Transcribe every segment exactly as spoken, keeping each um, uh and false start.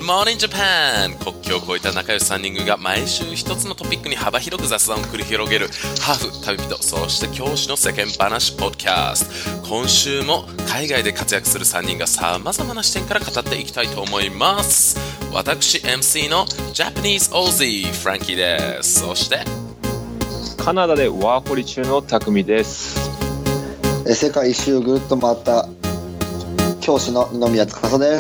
morning Japan! 国境を越えた仲良しさんにん組が毎週一つのトピックに幅広く雑談を繰り広げるハーフ、旅人、そして教師の世間話ポッドキャスト。今週も海外で活躍するさんにんがさまざまな視点から語っていきたいと思います。私 エムシー の Japanese Ozzy フランキーです。そしてカナダでワーホリ中のタクミです。 世界一周ぐるっと回った教師の二宮司です。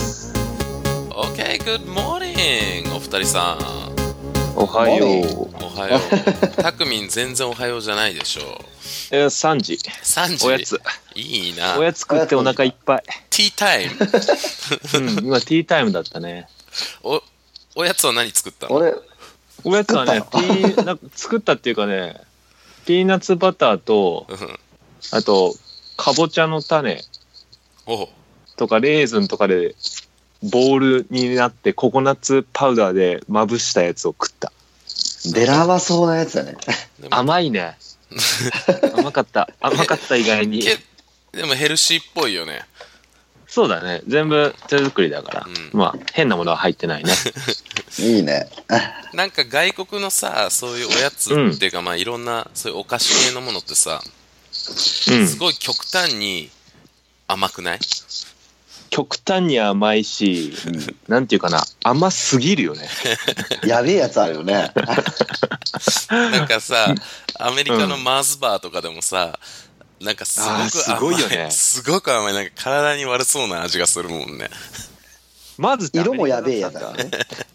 OK, good morning お二人さんおはよう。 おはようタクミン全然おはようじゃないでしょう。 えー、さんじさんじおやついいな。 おやつ食ってお腹いっぱい。 ティータイムうん、今ティータイムだったね。 お, おやつは何作ったの？ 俺おやつはね、ピーなんか作ったっていうかね、ピーナッツバターとあとかぼちゃの種とかレーズンとかでボールになってココナッツパウダーでまぶしたやつを食った。 デラ甘そうなやつだね。 甘いね。甘かった甘かった以外に。 でもヘルシーっぽいよね。 そうだね、全部手作りだから、うん、まあ変なものは入ってないね。 いいね。 なんか外国のさ、そういうおやつっていうか、うん、まあいろんなそういうお菓子系のものってさ、うん、すごい極端に甘くない？ 極端に甘いし、うん、なんていうかな、甘すぎるよね。 やべえやつあるよね。 なんかさ、アメリカのマーズバーとかでもさ、うん、なんかすごく甘い、 すごいよね。 すごく甘い、なんか体に悪そうな味がするもんね。 まず色もやべえやつだね。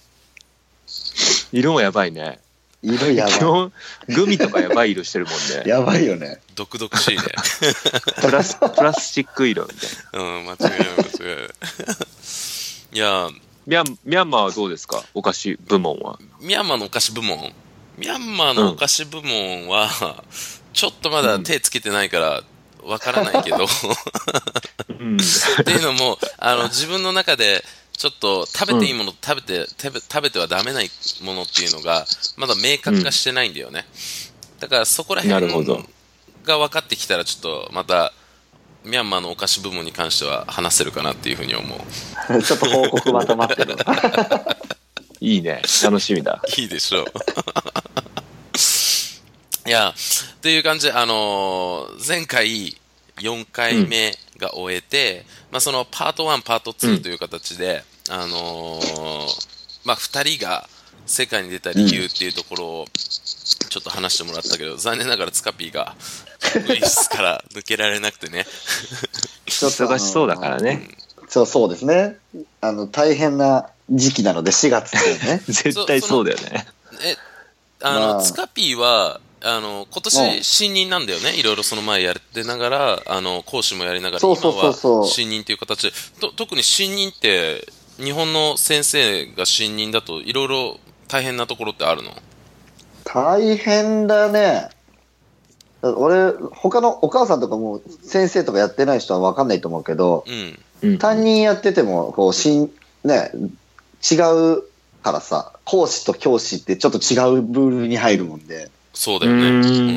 色もやばいね。 色やばい。 基本グミとかやばい色してるもんね。 やばいよね。 毒々しいね。 プラスプラスチック色みたいな。うん、間違いない間違いない。いやミャンミャンマーはどうですか？お菓子部門は。 ミャンマーのお菓子部門。ミャンマーのお菓子部門は、うん、ちょっとまだ手つけてないからわからないけど、うん、っていうのもあの自分の中でちょっと食べていいもの、うん、食べて食べ食べてはダメないものっていうのがまだ明確化してないんだよね。うん、だからそこら辺が分かってきたらちょっとまたミャンマーのお菓子部門に関しては話せるかなっていうふうに思う。 ちょっと報告まとまってる。 いいね、楽しみだ。 いいでしょう。いやっていう感じで、あのー、前回よんかいめが終えて、うん、まあ、そのパートワンパートツーという形で、うん、あのー、まあ、ふたりが世界に出た理由っていうところをちょっと話してもらったけど、残念ながらツカピーがウイルスから抜けられなくてね。 ちょっと忙しそうだからね。 うん、そうそうですね。あの大変な時期なのでしがつですね。 絶対そうだよね。 え、あの、まあ、ツカピーはあの今年新任なんだよね。いろいろその前やってながらあの講師もやりながらそうそうそうそう、 今は新任という形でと特に新任って日本の先生が新任だといろいろ大変なところってあるの？ 大変だね。俺他のお母さんとかも先生とかやってない人は分かんないと思うけど、うん、担任やっててもこう新、ね、違うからさ、講師と教師ってちょっと違う部類に入るもんで。 そうだよね。うん、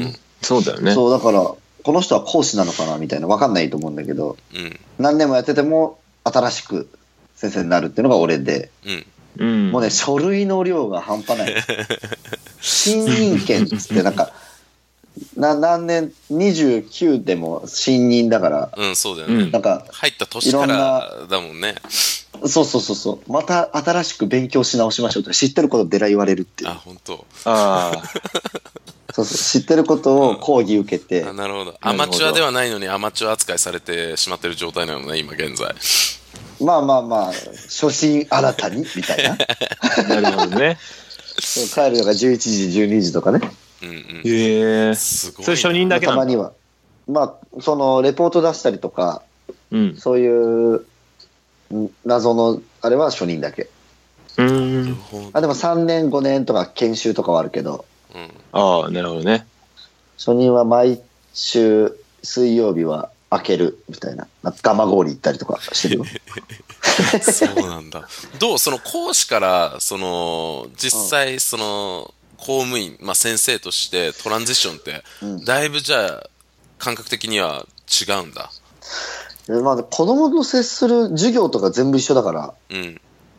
そうだよね。 そうだからこの人は講師なのかなみたいな分かんないと思うんだけど、うん、何年もやってても新しく先生になるっていうのが俺で、うん、もうね書類の量が半端ない。新任権っつってなんかな何年にじゅうきゅうでも新任だから、 うん、そうだよね。 なんか入った年からだもんね。 そうそうそうそう、また新しく勉強し直しましょうって知ってることでら言われるっていう。 あ、本当。 ああ。 そうそう、知ってることを講義受けて、うん、 あ、なるほど。アマチュアではないのにアマチュア扱いされてしまってる状態なのね今現在。 まあまあまあ初心新たにみたいな。 なるほどね。 帰るのがじゅういちじじゅうにじとかね。 うんうん、 へえ。 すごい。 それ初任だけなの？ たまにはまあそのレポート出したりとか、うん、そういう謎のあれは初任だけ。 うーん。 あでもさんねんごねんとか研修とかはあるけど、 うん、 ああなるほどね。 初任は毎週水曜日は開けるみたいな、ガマゴーリ行ったりとかしてるよ。 そうなんだ。どうその講師からその実際その公務員、まあ、先生としてトランジションって、うん、だいぶじゃあ感覚的には違うんだ。 まあ、子供と接する授業とか全部一緒だから、 うん、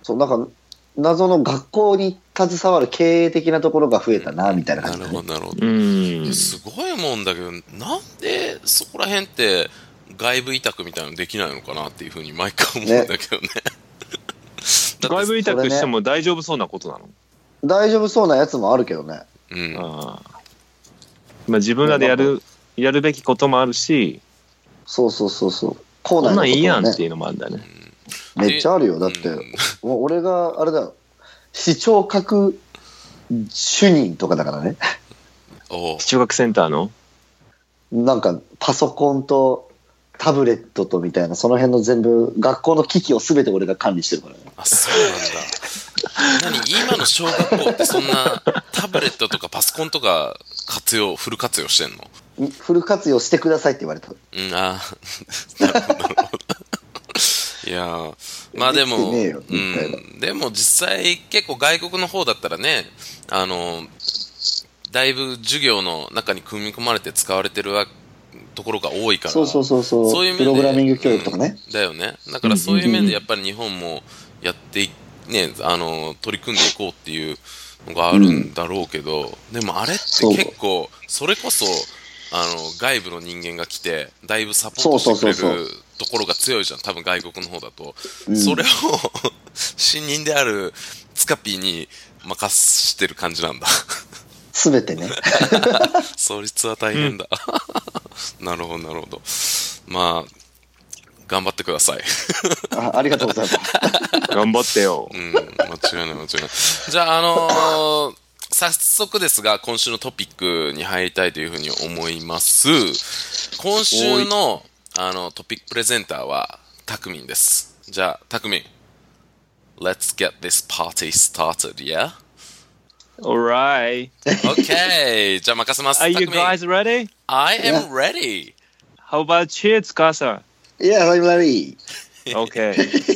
そう、なんか、謎の学校に携わる経営的なところが増えたな、みたいな感じ、ね、 なるほど、なるほど。うん。すごいもんだけど、なんでそこら辺って外部委託みたいなのできないのかなっていうふうに毎回思うんだけどね。ね外部委託しても大丈夫そうなことなの？ 大丈夫そうなやつもあるけどね。 うん。 あまあ、自分らでやる、やるべきこともあるし、 そうそうそうそう。 こんなんいいやんっていうのもあるんだね。 うん、めっちゃあるよ。だって、うん、もう俺があれだよ。視聴覚主任とかだからね。 視聴覚センターのなんかパソコンとタブレットとみたいな、その辺の全部学校の機器を全て俺が管理してるからね。 あ、そうなんだ。何今の小学校ってそんなタブレットとかパソコンとか活用フル活用してんの？ フル活用してくださいって言われた。 うん、あなるほどなるほど。いやーまあでもで、うん、でも実際結構外国の方だったらね、あのだいぶ授業の中に組み込まれて使われてるところが多いから、 そうそうそうそう、そういう面でプログラミング教育とかね、 うん、だよね。だからそういう面でやっぱり日本もやってね、あの取り組んでいこうっていうのがあるんだろうけど、うん、でもあれって結構それこそあの外部の人間が来てだいぶサポートしてくれるそうそうそうそうところが強いじゃん、多分外国の方だと、うん、それを新任であるツカピーに任してる感じなんだ。 すべてね。 創立は大変だ。うん、なるほどなるほど。まあ頑張ってください。 あ, ありがとうございます。 頑張ってよ。 うん、間違いない間違いない。じゃああのー、早速ですが今週のトピックに入りたいというふうに思います。今週のあのトピックプレゼンターはタクミンです。じゃあタクミン Let's get this party started, yeah? Alright. Okay. じゃあ任せます。 Are you guys ready? I am ready. How about you, Tsukasa? Yeah, I'm ready. Okay.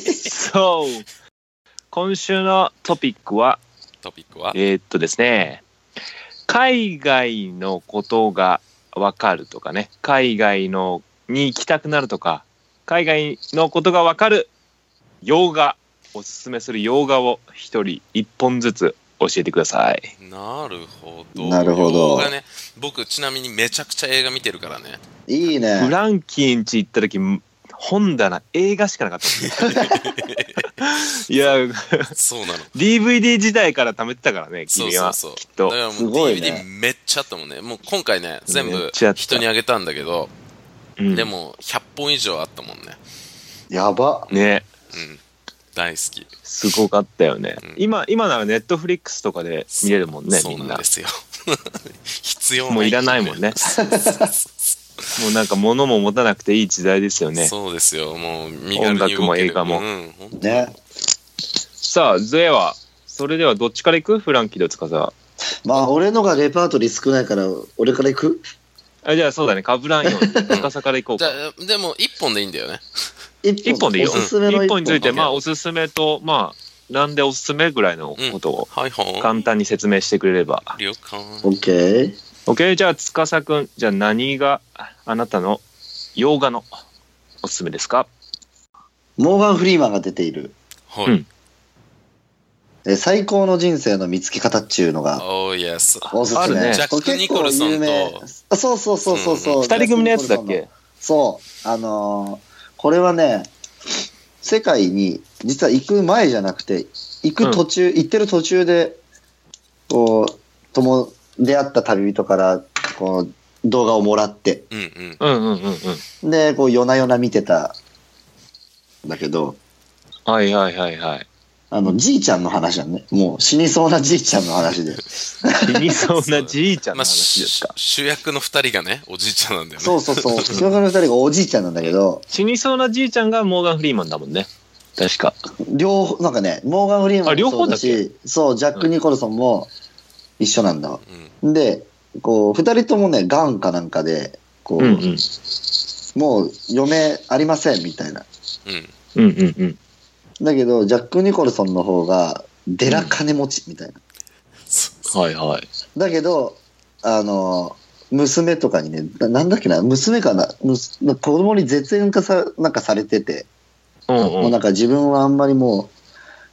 So 今週のトピックはトピックはえー、っとですね、海外のことがわかるとかね、海外のに行きたくなるとか、海外のことがわかる洋画、おすすめする洋画を一人一本ずつ教えてください。 なるほど。 なるほど。 洋画ね、僕ちなみにめちゃくちゃ映画見てるからね。 いいね。 フランキーん家行った時本棚映画しかなかったいやそうなの。 ディーブイディー 時代から貯めてたからね、君は。 そうそうそう、 きっとだからもう ディーブイディー めっちゃあったもんね。もう今回ね全部人にあげたんだけど、うん、でもひゃっぽん以上あったもんね。 やばね。 うん、大好き。 すごかったよね、うん、今今ならネットフリックスとかで見れるもんね。 みんなそうなんですよ。必要ない、 もういらないもんね。もうなんか物も持たなくていい時代ですよね。 そうですよ。もう身軽に動ける、音楽も映画も、うん、 ね。 さあではそれではどっちから行く？フランキーとつかさ。 まあ俺のがレパートリー少ないから俺から行く？ あ、じゃあそうだね、かぶらんようにつかさから行こうか。 じゃあでも一本でいいんだよね。 一本でいいよ。 おすすめの一本について、まあおすすめと、まあなんでおすすめぐらいのことを簡単に説明してくれれば。 了解。 オッケー。 オッケー。じゃあつかさくん、じゃあ何があなたの洋画のおすすめですか？ モーガン・フリーマンが出ている、 はい、うん、 え最高の人生の見つけ方っていうのがおー、イエス。 おすすめ。 あるね。 ジャック・ニコルソンとあ、そうそうそうそうそう、うん、 ふたり組のやつだっけ？ そうあのー、これはね世界に実は行く前じゃなくて行く途中、うん、行ってる途中でこうとも出会った旅人からこう動画をもらって、 うんうん、 でこう夜な夜な見てたんだけど、 はいはいはいはい、 あのじいちゃんの話だね。もう死にそうなじいちゃんの話で死にそうなじいちゃんの話ですか。 まあ、主役のふたりがねおじいちゃんなんだよね。 そうそうそう、主役のふたりがおじいちゃんなんだけど、 死にそうなじいちゃんがモーガン・フリーマンだもんね、確か。 両方なんかね、モーガン・フリーマンもそうだし、そうジャック・ニコルソンも一緒なんだ、うん、でこうふたりともねがんかなんかでこう、うんうん、もう嫁ありませんみたいな、 うん、うんうんうんだけどジャック・ニコルソンの方がデラ金持ちみたいな、 うん、はいはいだけどあの娘とかにね な, なんだっけな娘かな子供に絶縁化さなんかされてて、うんうん、もうなんか自分はあんまりもう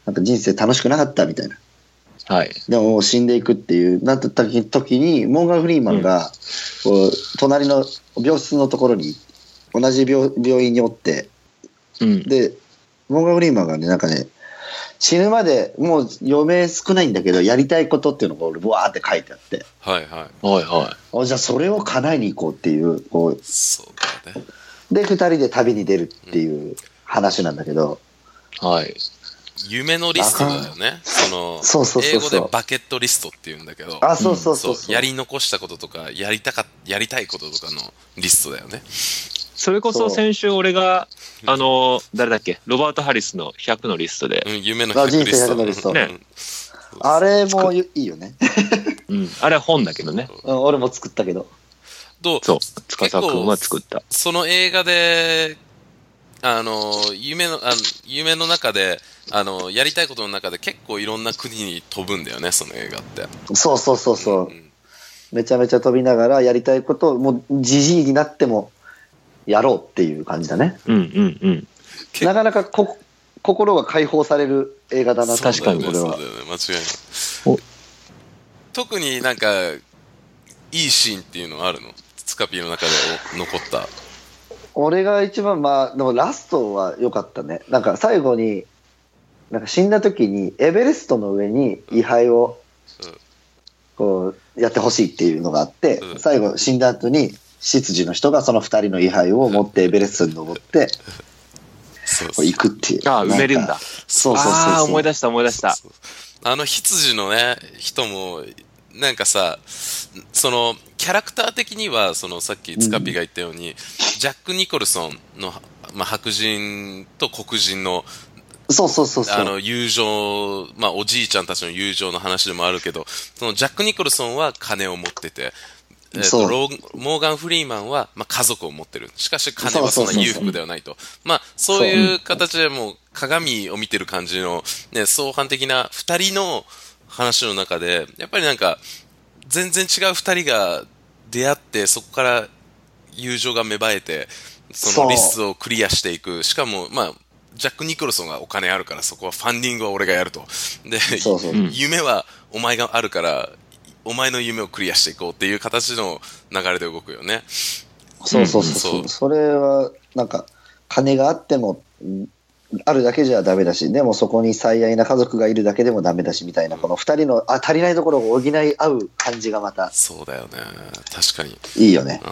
なんか人生楽しくなかったみたいな。 はい。 でももう死んでいくっていう、なった時に、モーガン・フリーマンが、こう、隣の病室のところに、同じ 病, 病院におって、うん、で、モーガン・フリーマンがね、なんかね、死ぬまでもう余命少ないんだけど、やりたいことっていうのが俺、ブワーって書いてあって。 はいはい。 はいはい。 じゃあそれを叶えに行こうっていう、こう。 そうだね。 で、二人で旅に出るっていう話なんだけど。 うん、はい。 夢のリストだよね。その、 そうそうそうそう英語でバケットリストって言うんだけど。 あ、そうそうそうそう。やり残したこととか、やりたか、やりたいこととかのリストだよね。 それこそ先週俺が、あの、誰だっけ、ロバート・ハリスのひゃくのリストで。 うん、夢のひゃくリスト。 のリスト。ね。あれもいいよね。 うん。あれは本だけどね。 うん、俺も作ったけど。 どう？ そう。司君は作った。 その映画で、あの、夢の、あの夢の中で、あの、やりたいことの中で結構いろんな国に飛ぶんだよね、その映画って。 そうそうそうそう。うん、めちゃめちゃ飛びながらやりたいことを、もうじじいになってもやろうっていう感じだね。 うんうんうん。 なかなかこ心が解放される映画だな、確かにこれは。 そうだよね、間違いない。特になんか、いいシーンっていうのはあるの？ツカピーの中で残った。 俺が一番、まあ、でもラストは良かったね。なんか最後に、なんか死んだ時にエベレストの上に位牌をこうやってほしいっていうのがあって、うん、最後死んだ後に執事の人がその二人の位牌を持ってエベレストに登ってこう行くっていう。 ああ、埋めるんだ。 そうそうそうそう。 ああ、思い出した思い出した。 そうそう、あの執事のね人もなんかさ、そのキャラクター的にはそのさっきツカピが言ったように、うん、ジャック・ニコルソンの、まあ、白人と黒人のそうそうそうそう。 あの、友情、まあ、おじいちゃんたちの友情の話でもあるけど、そのジャック・ニコルソンは金を持ってて、えーと、ローモーガン・フリーマンは、まあ、家族を持ってる。しかし金はそんな裕福ではないと。まあ、そういう形でもう鏡を見てる感じの、ね、相反的な二人の話の中で、やっぱりなんか、全然違う二人が出会って、そこから友情が芽生えて、そのリストをクリアしていく。しかも、まあ、ジャック・ニコルソンがお金あるからそこはファンディングは俺がやると。で、そうそう、夢はお前があるからお前の夢をクリアしていこうっていう形の流れで動くよね。 そうそうそう。うん、そ, それはなんか金があってもあるだけじゃダメだし、でもそこに最愛な家族がいるだけでもダメだしみたいな、この二人のあ足りないところを補い合う感じがまた。 そうだよね。確かに。 いいよね。 うん、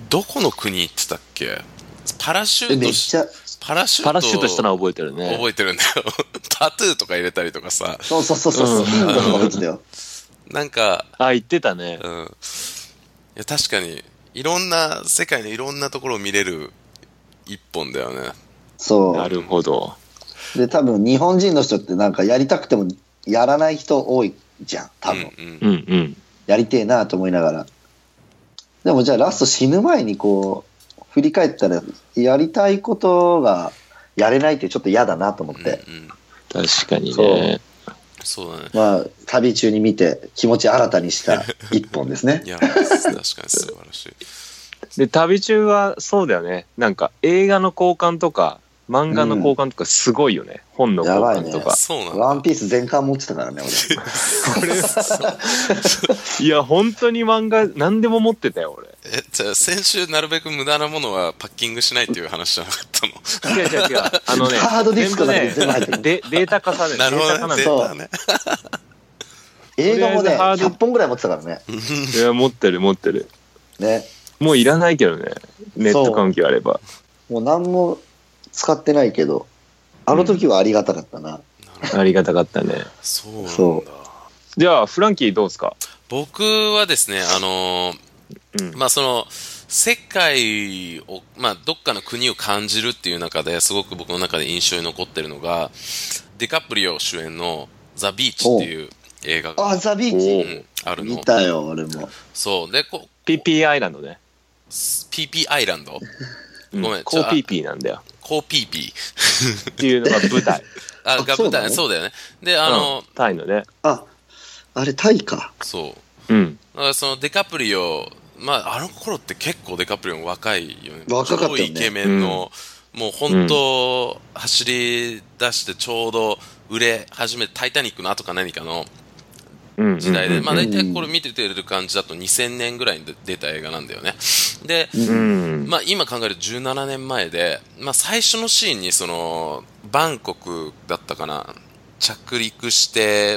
どこの国行ってたっけ？パラシュート。 めっちゃ。 パラシュート。 パラシュートしたのは覚えてるね。 覚えてるんだよ。タトゥーとか入れたりとかさ。 そうそうそうそう。うん、よなんか。 あ、言ってたね。 うん。いや、確かに、いろんな、世界のいろんなところを見れる一本だよね。 そう。 なるほど。 で、多分日本人の人ってなんかやりたくてもやらない人多いじゃん、多分。 うんうん。うんうん。 やりてえなと思いながら。でもじゃあラスト死ぬ前にこう、振り返ったらやりたいことがやれないってちょっと嫌だなと思って、 うんうん、 確かにね。 そう、そうだね。 まあ旅中に見て気持ち新たにした一本ですね。 いや確かに素晴らしい。 で旅中はそうだよね。なんか映画の交換とか漫画の交換とかすごいよね。うん、本の交換とか。 そうなんだ。 ワンピース全巻持ってたからね俺。 俺いや本当に漫画何でも持ってたよ俺。 え、じゃあ先週なるべく無駄なものはパッキングしないっていう話じゃなかったの？違う違う違う。あのね、 ハードディスクだけ全部入ってる。 データ化される。 なるほどね。データね。 映画もね、ひゃっぽんぐらい持ってたからね。 いや持ってる持ってる。 ね。 もういらないけどね。ネット環境あれば。 もう何も使ってないけど、あの時はありがたかったな。 うん、ありがたかったね。 そうなんだ。 そうじゃあフランキーどうですか？ 僕はですね、あのーうん、まあその世界を、まあどっかの国を感じるっていう中ですごく僕の中で印象に残ってるのがディカプリオ主演のザ・ビーチっていう映画があザ・ビーチ、 うん、あるの。 見たよ俺も。 そうでこピーピー アイランドね。 ピーピー アイランドごめん、 コーピーピーなんだよ。 コーピーピーっていうのが舞台。 あ、が舞台、そうだよね。で、あの、 うん、タイのね。 あ、あれタイか。 そう。 うん。 だからそのデカプリオ、まあ、あの頃って結構デカプリオも若いよね。 若かったよね。 超イケメンの、 もう本当、うん、走り出してちょうど売れ始めて、タイタニックの後か何かの時代で、まあ大体これ見ててる感じだとにせんねんぐらいに出た映画なんだよね。で、うん、まあ今考えるとじゅうななねんまえで、まあ最初のシーンにその、バンコクだったかな、着陸して、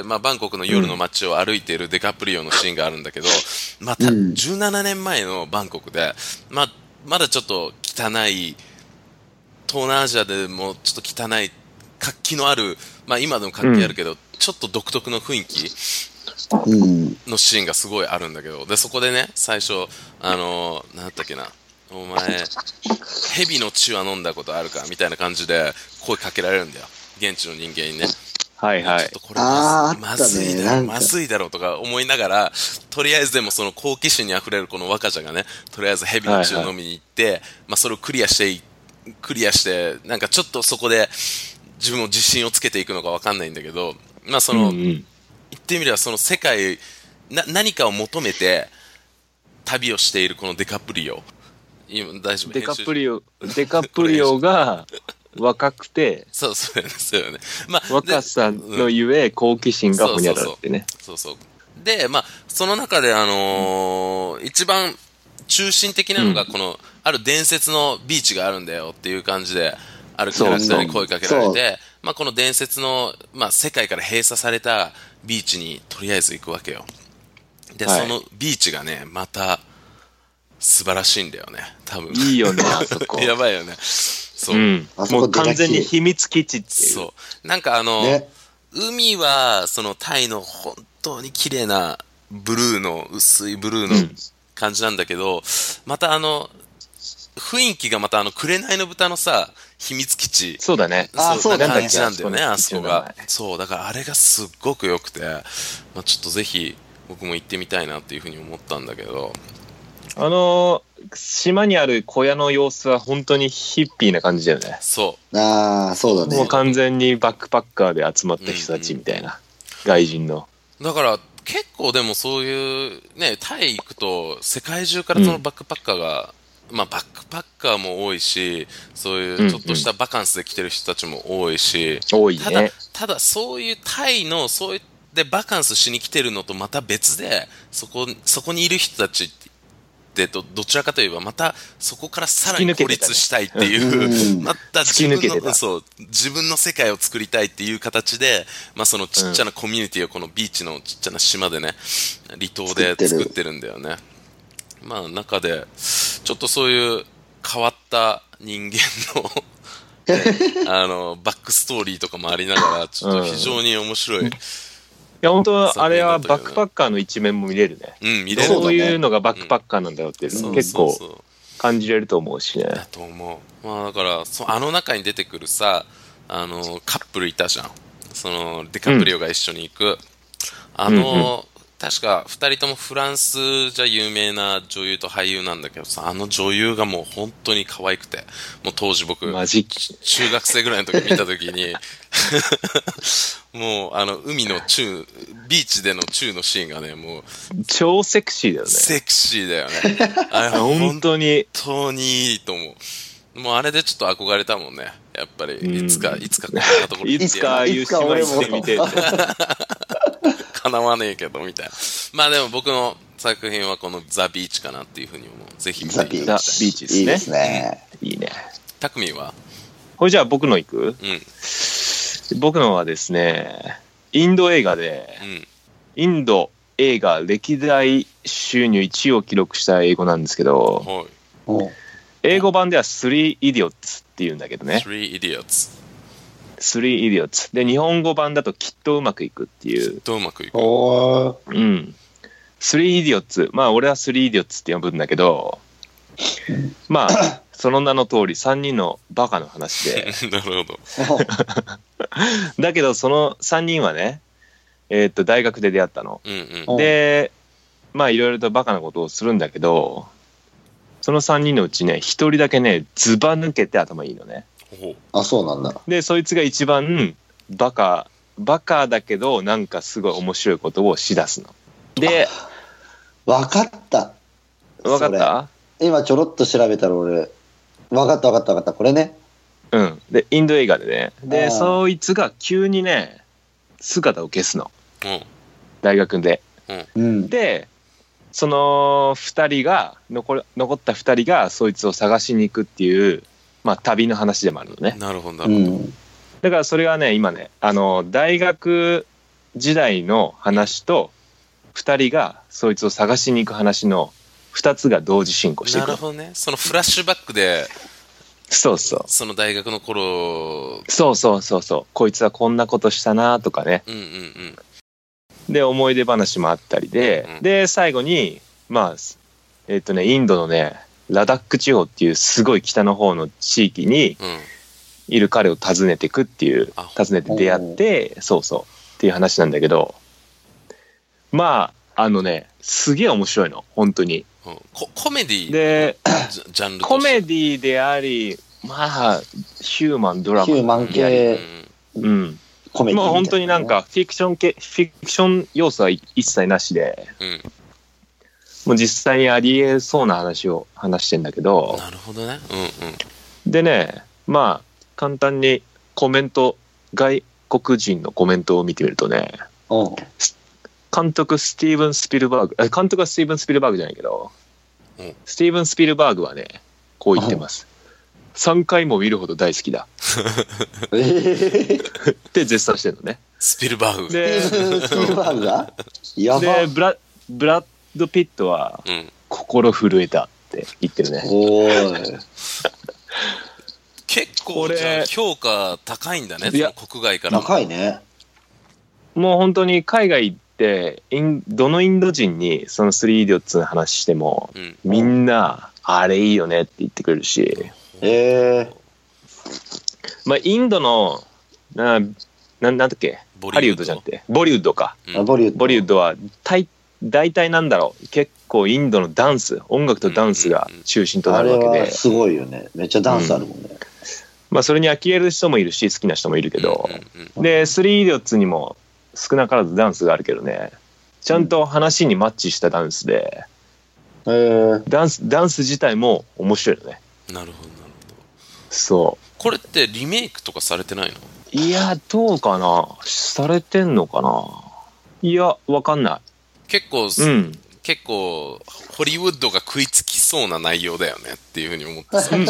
まあバンコクの夜の街を歩いているデカプリオのシーンがあるんだけど、またじゅうななねんまえのバンコクで、まあまだちょっと汚い、東南アジアでもちょっと汚い、活気のある、まあ今でも活気あるけど、うん、ちょっと独特の雰囲気のシーンがすごいあるんだけど、でそこでね、最初あのー、なんだったっけな、お前蛇の血は飲んだことあるかみたいな感じで声かけられるんだよ、現地の人間にね。 はいはい。 ちょっとこれまず、まずいだろ、まずいだろとか思いながら、とりあえずでもその好奇心にあふれるこの若者がね、とりあえず蛇の血を飲みに行って、はいはい、まあそれをクリアしてクリアしてなんかちょっとそこで自分も自信をつけていくのかわかんないんだけど、まあその、うんうん、言ってみればその世界な何かを求めて旅をしているこのデカプリオ、今大丈夫？ デカプリオデカプリオが若くてそうそうですよね。まあ若さのゆえ、うん、好奇心がほにゃららってね。 そうそうそう。でまあその中であのーうん、一番中心的なのがこの、うん、ある伝説のビーチがあるんだよっていう感じで。あるキャラクターに声かけられて、まあ、この伝説の、まあ、世界から閉鎖されたビーチにとりあえず行くわけよ。で、はい、そのビーチがねまた素晴らしいんだよね、多分。 いいよね、あそこ。 やばいよね。そう、うん、 もう完全に秘密基地っていう。 そうなんかあの、ね、海はそのタイの本当に綺麗なブルーの薄いブルーの感じなんだけど、うん、またあの雰囲気がまたあの紅の豚のさ秘密基地、 そうだね、 あそうだね、感じなんだよね、あそこが。そうだからあれがすっごく良くて、まあ、ちょっとぜひ僕も行ってみたいなっていうふうに思ったんだけど、 あのー、島にある小屋の様子は本当にヒッピーな感じだよね。 そうああそうだね、 もう完全にバックパッカーで集まった人たちみたいな、うんうん、外人の。 だから結構でもそういうね、タイ行くと世界中からそのバックパッカーが、うん、まあバックパッカーも多いし、そういうちょっとしたバカンスで来てる人たちも多いし、 うんうん、多いね。 ただただそういうタイのそういうでバカンスしに来てるのとまた別で、そこそこにいる人たちってどどちらかといえばまたそこからさらに孤立したいっていう、また自分のそう自分の世界を作りたいっていう形で、まあそのちっちゃなコミュニティをこのビーチのちっちゃな島でね、離島で作ってるんだよね。まあ中でちょっとそういう変わった人間のあのバックストーリーとかもありながら、ちょっと非常に面白い。うんいや本当はあれはバックパッカーの一面も見れるね。 うん、見れる。 そういうのがバックパッカーなんだよっていうの、うん、結構感じれると思うしね。 だと思う。まあだからそあの中に出てくるさ、あのカップルいたじゃん。そのデカプリオが一緒に行く、うん、あの、うんうん、確かふたりともフランスじゃ有名な女優と俳優なんだけどさ、あの女優がもう本当に可愛くて、もう当時僕マジ中学生ぐらいの時見た時にもうあの海のチュービーチでのチューのシーンがね、もう超セクシーだよね。 セクシーだよね。あれ本当に本当にいいと思う。もうあれでちょっと憧れたもんね、やっぱり。いつかいつかこんなところにいつかああいう島行ってみて叶わねえけどみたいな。まあでも僕の作品はこのザ・ビーチかなっていうふうに思う。ぜひ見ていただきたい。 ザ・ビーチですね。 いいですね。 いいね。 たくみんは？ これじゃあ僕の行く？ うん。 僕のはですね、インド映画で、うん、インド映画歴代収入いちいを記録した英語なんですけど、はい、英語版ではスリーイディオッツっていうんだけどね。 スリーイディオッツ。 スリーイディオッツで、日本語版だときっとうまくいくっていう。 きっとうまくいく。 うん。スリーイディオッツ。まあ俺はスリーイディオッツって呼ぶんだけど、まあその名の通りさんにんのバカの話で。 なるほど。 だけどそのさんにんはね、えー、っと大学で出会ったの。 うんうん、 で、まあいろいろとバカなことをするんだけど、そのさんにんのうちね、ひとりだけね、ずば抜けて頭いいのね。 あ、そうなんだ。 で、そいつが一番バカ、バカだけどなんかすごい面白いことをしだすの。で、 わかった。 わかった？ 今ちょろっと調べたら俺、わかったわかったわかった。これね。 うん。で、インド映画でね。で、そいつが急にね、姿を消すの。うん、大学で。うん、で、その二人が残、残った二人がそいつを探しに行くっていう、まあ旅の話でもあるのね。 なるほど、なるほど。うん、 だからそれはね、今ね、あの、大学時代の話と、二人がそいつを探しに行く話の二つが同時進行していく。 なるほどね。そのフラッシュバックで、 そうそう。 その大学の頃。 そうそうそうそう。こいつはこんなことしたなとかね。うんうんうん。で、思い出話もあったりで、うん、で、最後に、まあ、えっとね、インドのね、ラダック地方っていうすごい北の方の地域にいる彼を訪ねていくっていう、訪ねて出会って、そうそうっていう話なんだけど、まあ、あのね、すげえ面白いの、本当に。 うん、コ, コメディでジャンルとしてコメディであり、まあヒューマンドラマヒューマン系、 うん、コメディ、ね、もう本当になんかフィクション系フィクション要素は一切なしで、うん、もう実際にありえそうな話を話してんだけど。 なるほどね、うんうん、 でね、まあ簡単にコメント、外国人のコメントを見てみるとね、うん、監督スティーブン・スピルバーグ、監督はスティーブン・スピルバーグじゃないけど、うん、スティーブン・スピルバーグはね、こう言ってます。さんかいも見るほど大好きだ。えー、って絶賛してるのね。 スピルバーグ。 で、スピルバーグがやば。 でブラ、ブラッド・ピットは、うん、心震えたって言ってるね。おーい。 結構じゃあ評価高いんだね、その国外からも。 高いね。 もう本当に海外でインどのインド人にそのスリーイディオッツの話しても、うん、みんなあれいいよねって言ってくれるし、えー、まあインドのなななんだっけハリウッドじゃなくてボリウッドか、うん、ボリウッド、ボリウッドは大大体なんだろう、結構インドのダンス、音楽とダンスが中心となるわけで、うんうんうん、あれはすごいよね。めっちゃダンスあるもんね、うん、 まあそれに呆れる人もいるし好きな人もいるけど、うんうんうん、でスリーイディオッツにも少なからずダンスがあるけどね、ちゃんと話にマッチしたダンスで、うん、ダンスダンス自体も面白いよね。 なるほどなるほど。 そう。 これってリメイクとかされてないの？ いやどうかな、されてんのかな。いやわかんない。 結構、うん、結構ホリウッドが食いつきそうな内容だよねっていうふうに思ってさ。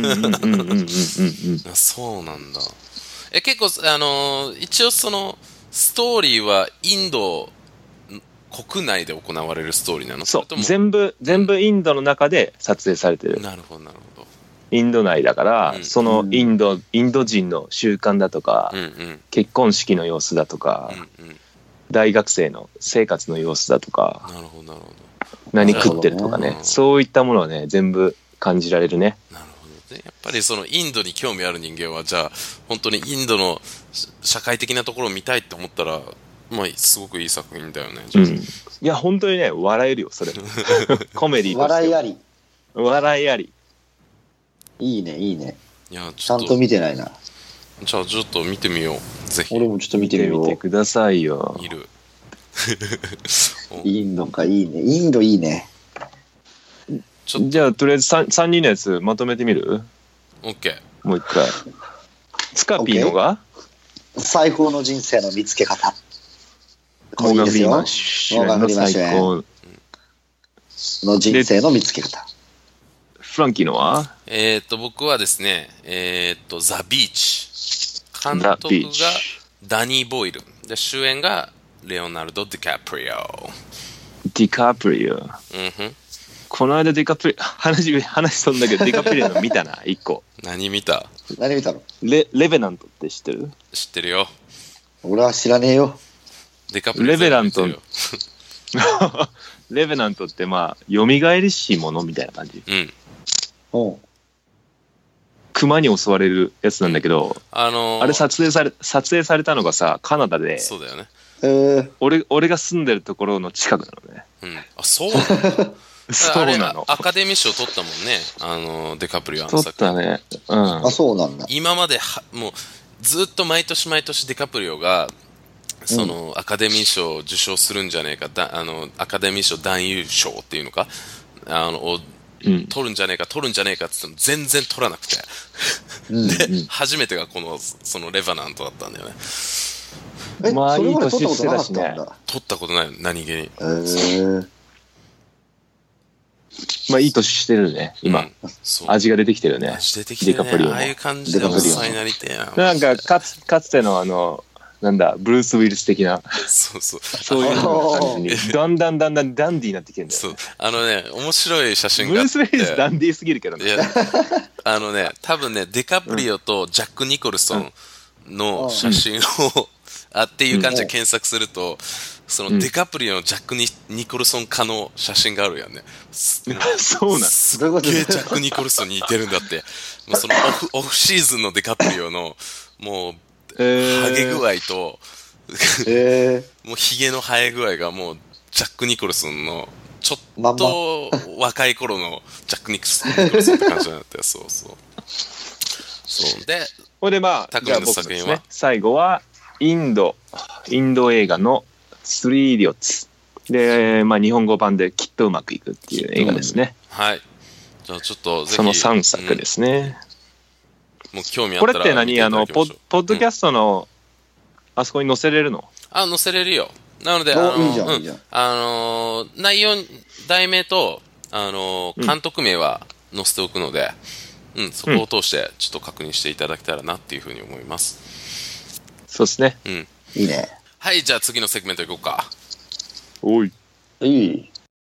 そうなんだ。え結構あのー、一応そのストーリーはインド国内で行われるストーリーなの？ そう、全部全部インドの中で撮影されてる。 なるほどなるほど。 インド内だから、うん、そのインドインド人の習慣だとか、うんうん、結婚式の様子だとか、うんうん、大学生の生活の様子だとか、 なるほどなるほど。 何食ってるとかね、そういったものはね全部感じられるね。 なるほど。でやっぱりそのインドに興味ある人間はじゃあ本当にインドの社会的なところを見たいって思ったら、まあすごくいい作品だよね。 うん、いや本当にね笑えるよそれ。コメディーとして笑いあり。 笑いあり。 いいねいいね。 いやちゃんと見てないな。 じゃあちょっと見てみよう。ぜひ。 俺もちょっと見てみよう。 見てくださいよ。 いる。 インドかいいね。インドいいね。 ちょじゃあとりあえず 3, さんにんのやつまとめてみる？ OK。 もう一回。スカピーのが最高の人生の見つけ方。 モーガン・フリーマン主演の最高の人生の見つけ方。 フランキーのはえっと僕はですね、えっとザ・ビーチ。監督がダニー・ボイルで、主演がレオナルド・ディカプリオ。 ディカプリオ。うんふん。この間ディカプリオ話話しとんだけどディカプリオの見たな一個。 何見た？ 何見たの？ レレベナントって知ってる？ 知ってるよ。 俺は知らねえよ。 ディカプリオレベナント。レベナントってまあ蘇りし者みたいな感じ。うん。おう。熊に襲われるやつなんだけど、あのー、あれ撮影され撮影されたのがさカナダで。 そうだよね。 えー、俺俺が住んでるところの近くなのね。 うん。あ、そうなんだ。そうなの。アカデミー賞取ったもんね。あのデカプリオあの作取ったね。うん。 あ、そうなんだ。 今まではもうずっと毎年毎年デカプリオがその、うん、アカデミー賞を受賞するんじゃねえか、だあのアカデミー賞男優賞っていうのか、あのを、うん、取るんじゃねえか取るんじゃねえかって言っても全然取らなくて。 で、うんうん、初めてがこのそのレバナントだったんだよね。 え、まあいい年してたしね。 取ったことないよ、何気に。 えー、 まあいい年してるね、今。うん、味が出てきてるね。 味出てきてるね。デカプリオも。ああいう感じでおっさんになりてえな。 なんかかつ、かつてのあの、なんだ、ブルース・ウィルス的な。 そうそう。 そういう感じに、だんだんだんだんダンディーになってきてるんだよ、ね。 そう。あのね、面白い写真がブルース・ウィルスダンディーすぎるけどね。 いや、あのね、多分ね、デカプリオとジャック・ニコルソンの写真を、あっていう感じで検索すると、そのデカプリオのジャックニ・ニコルソン化の写真があるよね。 そうなんすっげえジャック・ニコルソンに似てるんだって。もうそのオフ、オフシーズンのデカプリオの、もう、ハゲ具合と、 えー、 もうヒゲの生え具合がもうジャック・ニコルソンのちょっと若い頃のジャック・ニコルソンって感じになってそうそうそうでこれでまあ匠の作品は、ね、最後はインドインド映画のスリー・イディオッツで、まあ、日本語版できっとうまくいくっていう映画ですね。 はい。じゃあちょっとぜひそのさんさくですね、 うん、もう興味あったらこれって何あのポッポッドキャストの、うんあそこに載せれるの？ あ、載せれるよ。なので、あの、 いいじゃん、うん、いいじゃん。 あの、内容、題名と、あの、監督名は載せておくので、うん、うん、そこを通してちょっと確認していただけたらなっていうふうに思います。 そうですね。 うん。 いいね。 はい、じゃあ次のセグメントいこうか。 おい。 いい。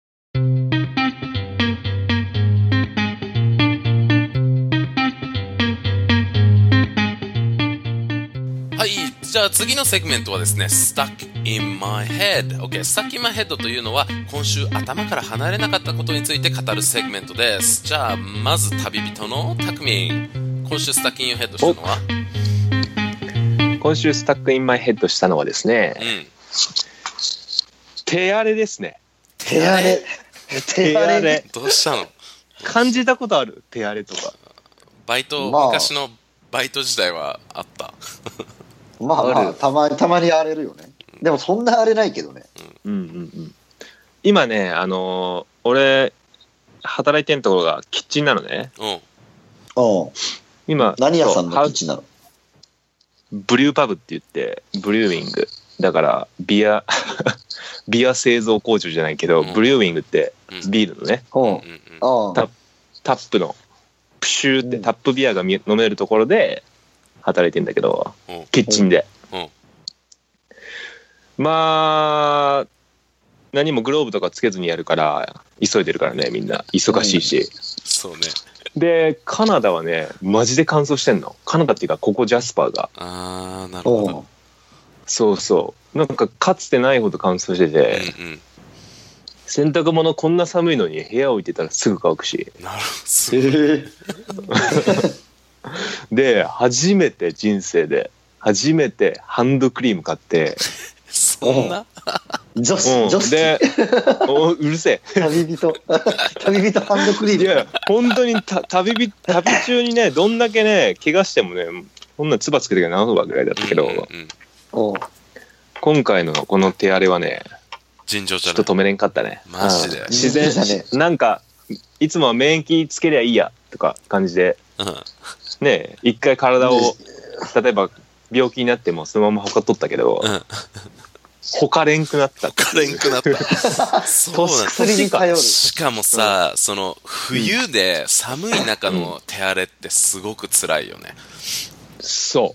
じゃあ次のセグメントはですね Stuck in my head、OK、 Stuck in my head というのは今週頭から離れなかったことについて語るセグメントです。じゃあまず旅人のたくみん、今週 Stuck in your head したのは？ 今週 Stuck in my head したのはですね、うん、手荒れですね。 手荒れ手荒れどうしたの？ 感じたことある？手荒れとかバイト、まあ、昔のバイト時代はあったまあまあ、たまに、たまに荒れるよね。でもそんな荒れないけどね。 うんうんうん。今ね、あのー、俺、働いてるところがキッチンなのね。 うん。 うん。 今、 何屋さんのキッチンなの？ ブリューパブって言って、ブリューウィング。だから、ビア、ビア製造工場じゃないけど、うん、ブリューウィングってビールのね。 うん。うん、 タ, タップの、プシューってタップビアが飲めるところで、働いてんだけど、うん、キッチンで、うん、まあ何もグローブとかつけずにやるから急いでるからね、みんな忙しいし、うん、 そうね。 でカナダはねマジで乾燥してんの。カナダっていうかここジャスパーが。 あーなるほど。 そうそうなんかかつてないほど乾燥してて、うんうん、洗濯物こんな寒いのに部屋置いてたらすぐ乾くし。 なるほど。 で初めて人生で初めてハンドクリーム買ってそんな女子女子でおうるせえ旅人旅人ハンドクリーム。 いや本当にた旅人旅中にねどんだけね怪我してもねこんな唾つけて治るわぐらいだったけど、うんうんうん、今回のこの手荒れはね尋常じゃない。 ちょっと止めれんかったね。 マジで自然ね。なんかいつもは免疫つけりゃいいやとか感じで、うんねえ一回体を例えば病気になってもそのままほかっとったけど、うん、ほかれんくなった。 ほかれんくなった。そうなんだ。しかもさ、うん、その冬で寒い中の手荒れってすごく辛いよね。 そう。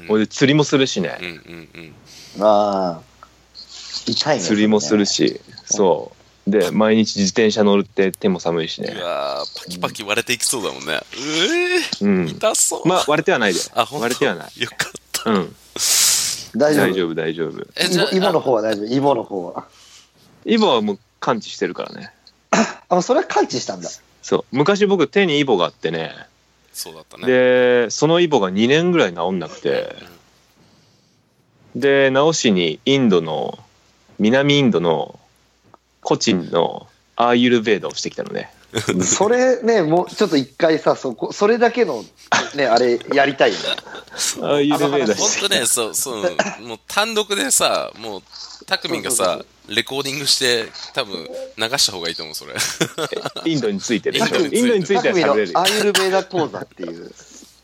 俺、うん、釣りもするしね。 うんうんうん。ああ痛いね。 釣りもするし、そう。で毎日自転車乗るって手も寒いしね。 うわパキパキ割れていきそうだもんね。 うえー、うん、 痛そう。 まあ割れてはないで。 あ本当。 割れてはない。 よかった。 うん。大丈夫大丈夫。 えじゃあイボの方は大丈夫。イボの方は。 イボはもう完治してるからね。 あそれは完治したんだ。 そう昔僕手にイボがあってね。 そうだったね。 でそのイボがにねんぐらい治んなくて、うん、で治しにインドの南インドのコチンのアーユルベーダをしてきたのね。 それねもうちょっと一回さそこそれだけのねあれやりたいよね。 アーユルベーダしてきた。本当ねそうそうもう単独でさもうタクミンがさレコーディングして多分流した方がいいと思うそれ。 インドについてる。インドについては喋れる。 アーユルベーダ講座っていう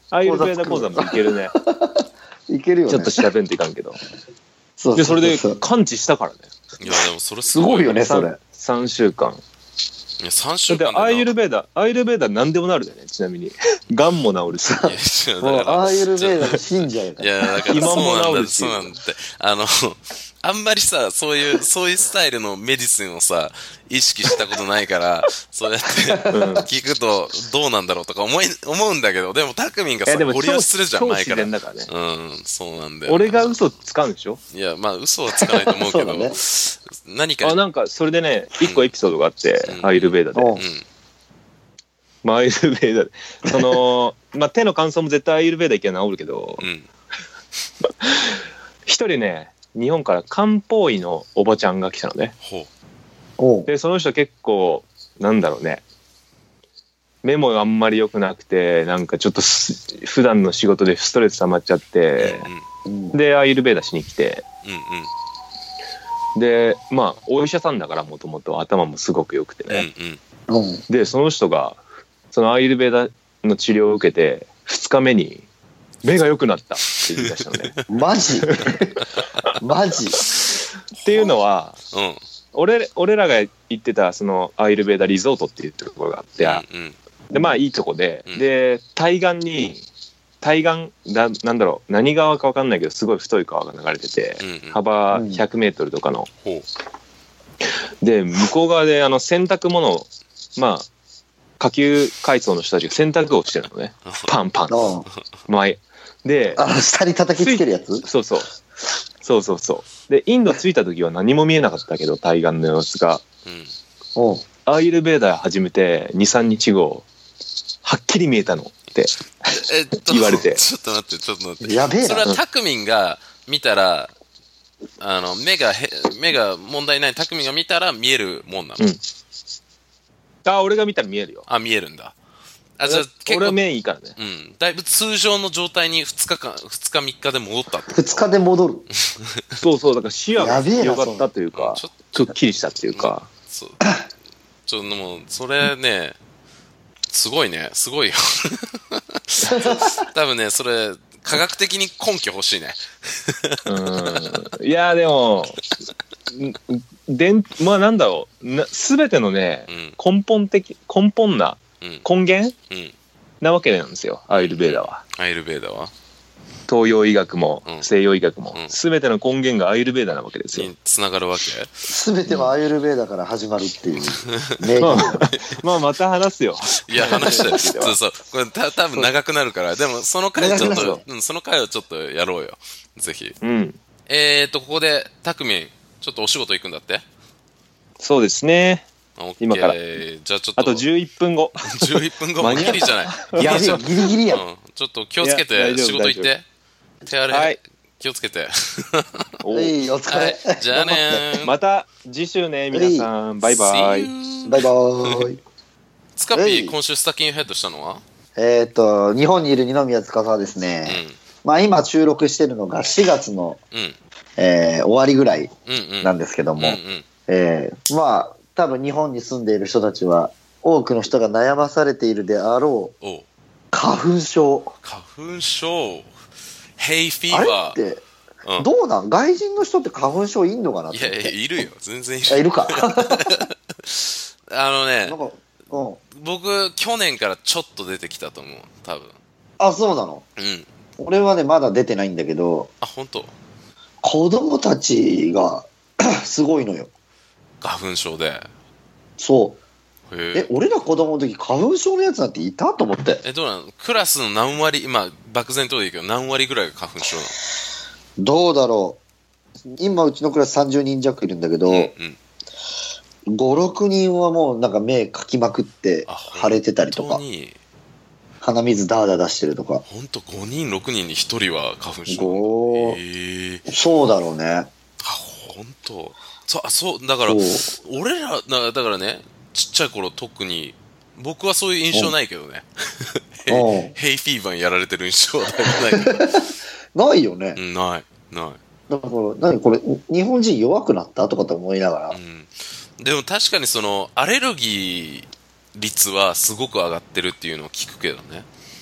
アイルベーダ講座もいけるね。 いけるよね。 ちょっと調べんといかんけど。 そうそうそうそう。 で、それで完治したからね。 いや、でもそれすごいすごいよね、それ。 さんしゅうかん。 いや、さんしゅうかんでアイルベーダ、アイルベーダ何でもなるんだよね、ちなみに。がんも治るし。 いや、 もうアイルベーダの信者やから。いや、だからそうなんだ、そうなんだって。あの、あんまりさ、そういう、そういうスタイルのメディスンをさ、意識したことないから、そうやって聞くとどうなんだろうとか思い、思うんだけど、でもタクミンがさ、ゴリ押しするじゃん、前から。 だからね。 うん、そうなんだよ。 俺が嘘つかんでしょ？ いや、まあ嘘はつかないと思うけど、ね、何か。 あ、なんか、それでね、一個エピソードがあって、うん、アイルベーダで。うん。まあ、アイルベーダで。その、まあ、手の乾燥も絶対アイルベーダいけば治るけど、うん。一人ね、日本から漢方医のおばちゃんが来たのね。ほう。で、その人結構、なんだろうね。目もあんまり良くなくて、なんかちょっと普段の仕事でストレス溜まっちゃって、うんうん、で、アイルベーダしに来て、うんうん、で、まあ、お医者さんだからもともと頭もすごく良くてね。うんうん、で、その人が、そのアイルベーダの治療を受けて、ふつかめに、目が良くなったって言い出したのね。 マジマジっていうのは、うん、俺, 俺らが行ってたそのアイルベーダリゾートっていうところがあって、うんうん、でまあいいとこで、うん、で対岸に対岸だなんだろう何川か分かんないけどすごい太い川が流れてて、うんうん、幅ひゃくメートルとかの、うん、で向こう側であの洗濯物まあ下級階層の人たちが洗濯をしてるのね。パンパン前で、 あ、下に叩きつけるやつ？ そうそう。そうそうそう。で、インド着いた時は何も見えなかったけど、対岸の様子が。うん、アイルベーダー始めてに、さんにちご、はっきり見えたのってえっと言われて。 ちょっと待って、ちょっと待って。 やべえな。 それはタクミンが見たら、あの、目がへ、目が問題ないタクミンが見たら見えるもんなの？うん。 あ、俺が見たら見えるよ。 あ、見えるんだ。あ、じゃあ結構俺は目いいからね。 うん。だいぶ通常の状態にふつかかん、ふつかみっかで戻ったってこと？ ふつかで戻る。 そうそう、だから視野が広がったというか、ちょっとくっきりしたっていうか。 そう。ちょっともう、それね、すごいね、すごいよ。多分ね、それ、科学的に根拠欲しいね。 うん。いや、でも、でん、まあなんだろう、すべてのね、うん、根本的、根本な、根源、うん、なわけなんですよ、アイルベーダは。 アイルベーダは東洋医学も西洋医学も、すべ、うん、ての根源がアイルベーダなわけですよ。 につながるわけ？ すべてはアイルベーダから始まるっていう。 まあ、まあまた話すよ。 いや話したい。そうそう。これた多分長くなるから、でもその回ちょっと、うん、その回をちょっとやろうよ。ぜひ。うん。えーとここでタクミンちょっとお仕事行くんだって？ そうですね。今から。 じゃあちょっと。 あとじゅういっぷんご。 じゅういっぷんごもギリじゃない。 やべえ、ギリギリや、うん。 ちょっと気をつけて仕事行って。手荒れ、はい、気をつけて。 おい、お疲れ。はい、 じゃあねー。 また次週ね、皆さん。バイバイ。 バイバイ。 ツカピー、今週スタキンヘッドしたのは？ えっと、日本にいる二宮司はですね、うん、まあ今収録してるのがしがつの、うんえー、終わりぐらいなんですけども、うんうんえー、まあ多分日本に住んでいる人たちは多くの人が悩まされているであろう花粉症。 花粉症ヘイフィーバー。 あれって、うん、どうなん？外人の人って花粉症いんのかなって。 いやいや、いるよ。全然いる。 いるか。 あのね、 なんか、うん、 僕、去年からちょっと出てきたと思う。多分。 あ、そうなの？うん。俺はね、まだ出てないんだけど。 あ、本当？ 子供たちがすごいのよ。 花粉症で。 そう。え、俺ら子供の時花粉症のやつなんていたと思って。 え、どうなの？クラスの何割、今漠然とでいいけど何割ぐらいが花粉症なの？ どうだろう。今うちのクラスさんじゅうにん弱いるんだけど、うんうん、ご、ろくにんはもうなんか目かきまくって腫れてたりとか、鼻水ダーダー出してるとか。 ほんとごにんろくにんにひとりは花粉症。 ご、えー、そうだろうね。あ、 ほんと。そう、そうだから俺らだからね、ちっちゃい頃特に僕はそういう印象ないけどね。ヘイフィーバーにやられてる印象はないけど。 ないよね。 うん、ないない。 だから何これ日本人弱くなったとかと思いながら、うん、 でも確かにそのアレルギー率はすごく上がってるっていうのを聞くけどね。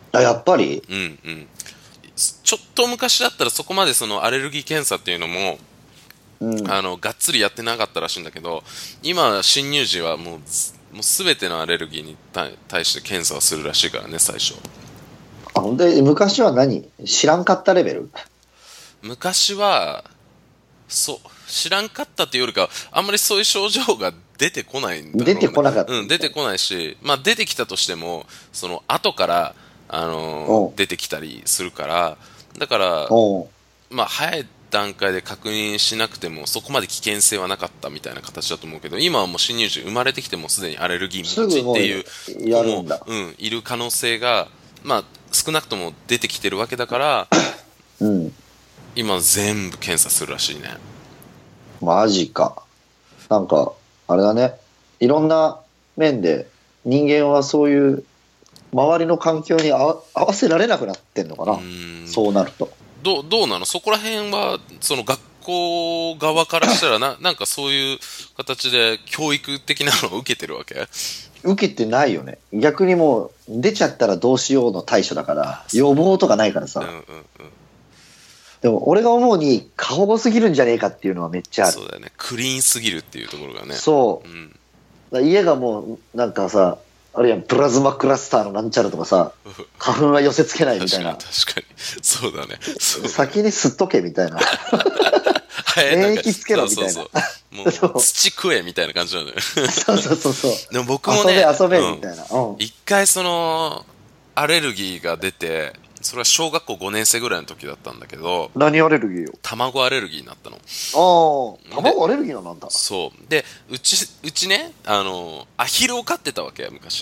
あ、やっぱりうんうん。ちょっと昔だったらそこまでそのアレルギー検査っていうのも、うん、あの、がっつりやってなかったらしいんだけど、今、侵入時はもう、もうすべてのアレルギーに対して検査をするらしいからね、最初。 あ、ほんで、昔は何知らんかったレベル？ 昔は、そう、知らんかったっていうよりか、あんまりそういう症状が出てこないんだろうね。 出てこなかった。 うん、出てこないし、まあ出てきたとしても、その後から、あのー、出てきたりするから、だから、まあ早い段階で確認しなくても、そこまで危険性はなかったみたいな形だと思うけど、今はもう侵入時生まれてきてもすでにアレルギー持ちっていう子も、うん、いる可能性が、まあ少なくとも出てきてるわけだから、うん。今全部検査するらしいね。 マジか。なんか、あれだね。いろんな面で人間はそういう周りの環境に合わせられなくなってんのかな。うんそうなると。 どう、どうなのそこら辺は、その学校側からしたらな、なんかそういう形で教育的なのを受けてるわけ？ 受けてないよね。逆にもう出ちゃったらどうしようの対処だから、予防とかないからさ。うんうんうん。でも俺が思うに過保護すぎるんじゃねえかっていうのはめっちゃある。 そうだよね。クリーンすぎるっていうところがね。 そう。うん、家がもうなんかさ、あるいはプラズマクラスターのなんちゃらとかさ、花粉は寄せつけないみたいな。 確かに確かに。そうだね。そうだね先に吸っとけみたいな。免疫つけろみたいな。そうそうそうもう土食えみたいな感じなんだよ。 そうそうそうそう。 でも僕もね、 遊べ遊べみたいな。 うん、一回そのアレルギーが出て、それは小学校ごねん生ぐらいの時だったんだけど。 何アレルギーよ？ 卵アレルギーになったの。 ああ、卵アレルギーなんだ。 そう。で、うち、うちね、あの、アヒルを飼ってたわけよ、昔。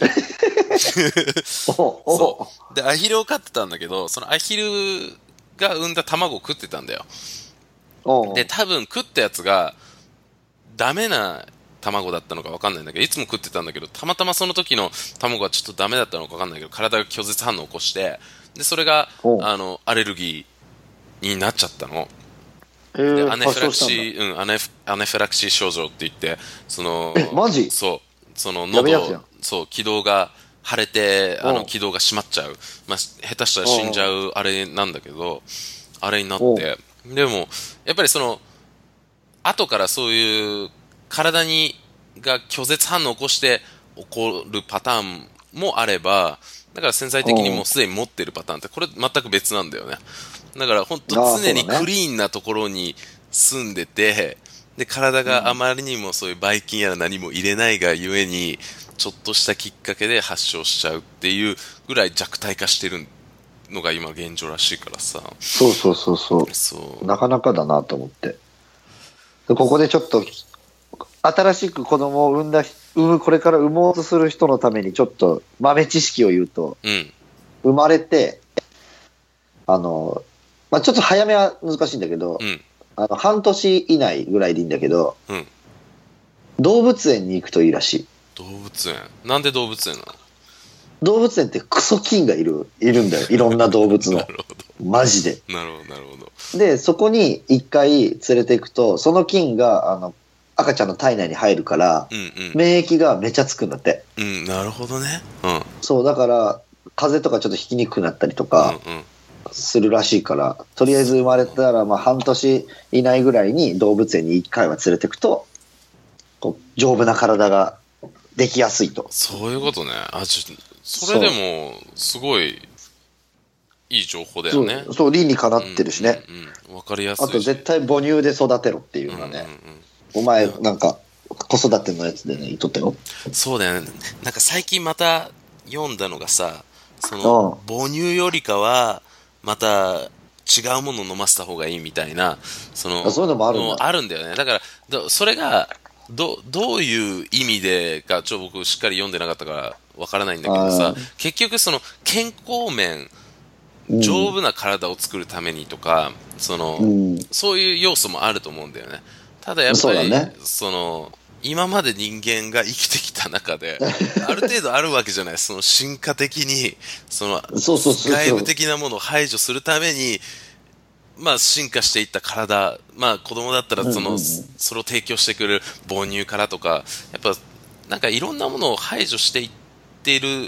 そう。で、アヒルを飼ってたんだけど、そのアヒルが産んだ卵を食ってたんだよ。で、多分食ったやつが、ダメな卵だったのか分かんないんだけど、いつも食ってたんだけど、たまたまその時の卵がちょっとダメだったのか分かんないけど、体が拒絶反応を起こして、で、それが、あの、アレルギーになっちゃったの。 えー、 でアネフィラキシー、うん、アネフ、アネフィラキシー症状って言って、その、 え、マジ？ そう、その喉、そう、気道が腫れて、あの、気道が閉まっちゃう。まあ、下手したら死んじゃうあれなんだけど、あれになって、でも、やっぱりその、後からそういう体に、が拒絶反応を起こして起こるパターンもあれば、だから潜在的にもうすでに持ってるパターンって、これ全く別なんだよね。だから本当常にクリーンなところに住んでて、で、体があまりにもそういうばい菌やら何も入れないがゆえに、ちょっとしたきっかけで発症しちゃうっていうぐらい弱体化してるのが今現状らしいからさ。 そうそうそうそう。そうなかなかだなと思って。でここでちょっと、新しく子供を産んだ、産む、これから産もうとする人のためにちょっと豆知識を言うと、うん、生まれて、あの、まあ、ちょっと早めは難しいんだけど、うん、あの半年以内ぐらいでいいんだけど、うん、動物園に行くといいらしい。 動物園？なんで動物園なの？ 動物園ってクソ菌がいる、いるんだよ。いろんな動物の。なるほど。マジで。 なるほど、なるほど。 で、そこに一回連れて行くと、その菌が、あの、赤ちゃんの体内に入るから、うんうん、免疫がめちゃつくんだって。 うん、なるほどね。うん。 そう、だから、風邪とかちょっとひきにくくなったりとか、うんうん、するらしいから、とりあえず生まれたら、まあ、半年以内ぐらいに動物園に一回は連れてくと、こう丈夫な体ができやすいと。 そういうことね。あ、ちょっと、それでも、すごい、いい情報だよね。 そう、そう理にかなってるしね。 うんうんうん、わかりやすい。 あと、絶対母乳で育てろっていうのはね。うんうんうん、お前、なんか、子育てのやつでね、言っとったよ。 そうだよね。なんか最近また読んだのがさ、その、母乳よりかは、また違うものを飲ませた方がいいみたいな、その、 そういうのもあるんだ。 あるんだよね。だから、それが、ど、どういう意味でか、ちょ、僕しっかり読んでなかったからわからないんだけどさ、結局その、健康面、丈夫な体を作るためにとか、その、うん、そういう要素もあると思うんだよね。ただやっぱり、ね、その、今まで人間が生きてきた中で、ある程度あるわけじゃない。その進化的に、その、外部的なものを排除するために、まあ進化していった体、まあ子供だったらその、うんうんうん、それを提供してくれる母乳からとか、やっぱなんかいろんなものを排除していっている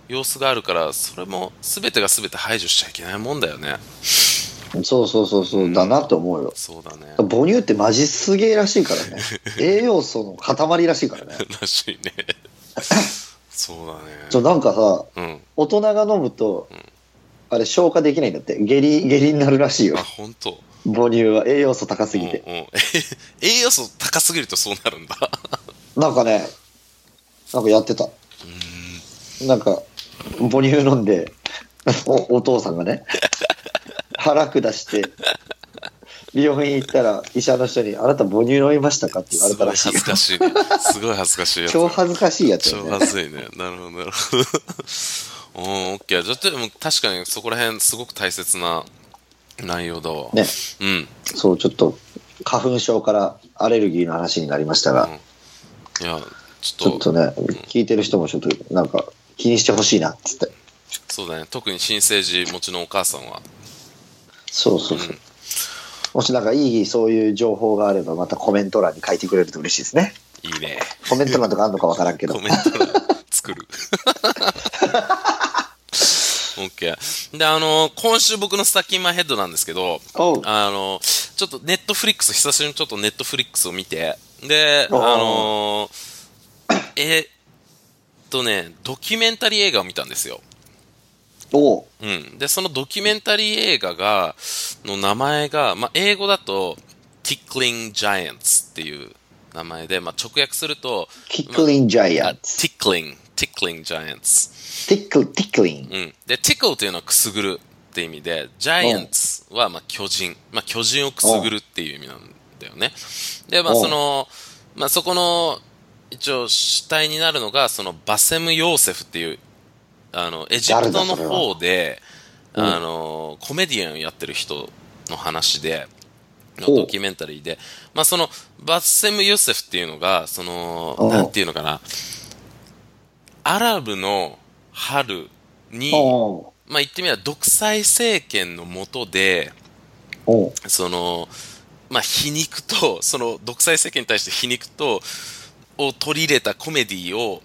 様子があるから、それも全てが全て排除しちゃいけないもんだよね。 そうそうそうそう、うん、だなと思うよ。 そうだね。 母乳ってマジすげえらしいからね。栄養素の塊らしいからね。 らしいね。そうだね。 ちょなんかさ、 うん、 大人が飲むと、うん、あれ消化できないんだって。下痢下痢になるらしいよ。 あ、本当。 母乳は栄養素高すぎて。 うんうん、栄養素高すぎるとそうなるんだ。 なんかね、なんかやってた。うん、なんか母乳飲んでお、お父さんがね。腹下して病院行ったら医者の人にあなた母乳飲みましたかって言われたらしい。 すごい恥ずかしいね。すごい恥ずかしいやつ。 超恥ずかしいやつ、 ね、超恥ずいね。なるほどなるほど。おー、オッケー。じゃあでも確かにそこら辺すごく大切な内容だわ。 ね。 うん。 そうちょっと花粉症からアレルギーの話になりましたが、うん、 いやちょっとちょっとね、うん、聞いてる人もちょっとなんか気にしてほしいなっつって。 そうだね。特に新生児持ちのお母さんは。 そうそうそう、うん、もしなんかいいそういう情報があればまたコメント欄に書いてくれると嬉しいですね。 いいね。 コメント欄とかあるのかわからんけど。 コメント欄作る。オッケー。で、あの今週僕のスタッキンマイヘッドなんですけど、あのちょっとネットフリックス久しぶりにちょっとネットフリックスを見て、で、あのえー、っとねドキュメンタリー映画を見たんですよ。 おう、 うん、でそのドキュメンタリー映画がの名前が、まあ、英語だと Tickling Giants っていう名前で、まあ、直訳すると Tickling Giants、まあ、 Tickling Tickling Giants Tickle Tickling、 うん、で Tickle というのはくすぐるって意味で Giants はまあ巨人、まあ、巨人をくすぐるっていう意味なんだよね。で、まあそのまあ、そこの一応主体になるのがそのバセム・ヨーセフっていうあのエジプトの方であのコメディアンをやってる人の話でのドキュメンタリーで、まあ、そのバッセム・ヨセフっていうのがそのなんていうのかな、アラブの春に、まあ、言ってみれば独裁政権の下でその、まあ、皮肉とその独裁政権に対して皮肉とを取り入れたコメディを